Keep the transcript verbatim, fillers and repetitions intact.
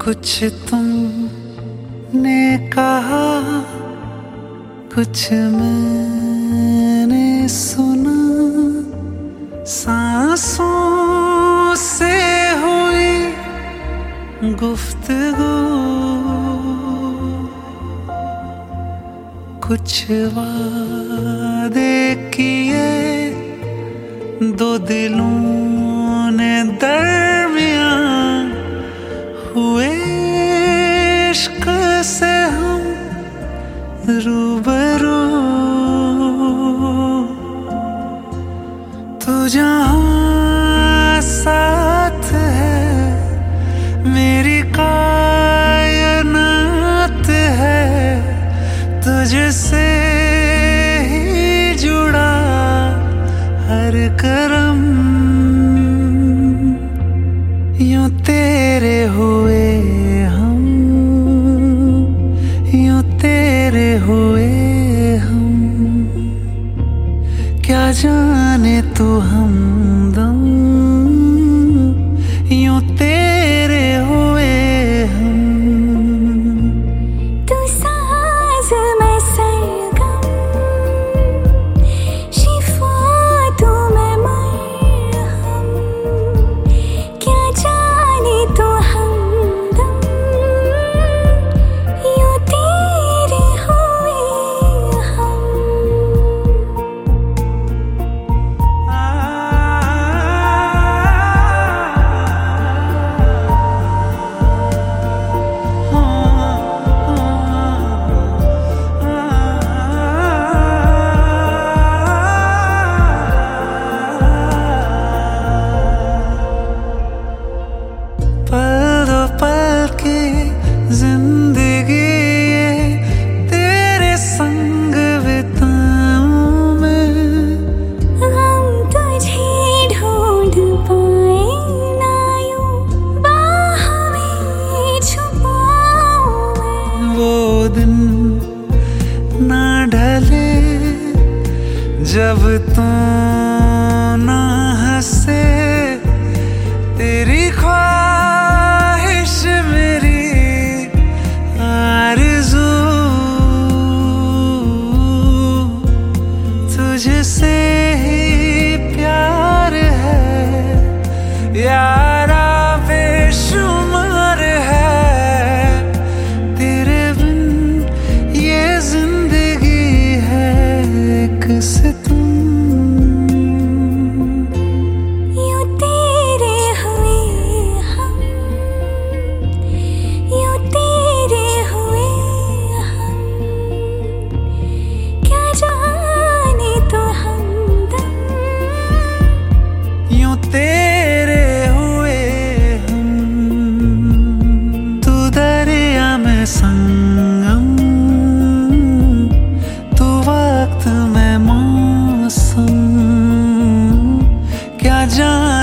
कुछ तुमने कहा, कुछ मैंने सुना, सांसों से हुई गुफ्तगू, कुछ वादे किए दो दिलों ने दरमियां, हुए इश्क से हम रूबरू। तू जहाँ साथ है मेरी कायनात है, तुझसे ही जुड़ा हर करम। यूं तेरे हुए हम, यूं तेरे हुए हम, क्या जाने तू हमदम, यूं तेरे हुए हम। तू साज मैं सरगम, शिफा तू मैं मरहम, क्या जाने तू हमदम, यूं तेरे हुए हम। पल दो पल की जिंदगी ये तेरे संग बिताऊं मैं, हम तुझे ढूंढ पाए ना यूं बाह में छुपाऊं मैं। वो दिन ना ढले जब तू ना हंसे, तेरी ख्वाहिश मेरी आरज़ू, तुझसे ही प्यार है यारा बेशुमार है, तेरे बिन ये जिंदगी है एक सितम। यूं तेरे हुए हम, यूं तेरे हुए हम, क्या जाने तो हमदम, यूं तेरे हुए हम। तू दरिया में संगम, तू वक्त में मौसम, क्या जाने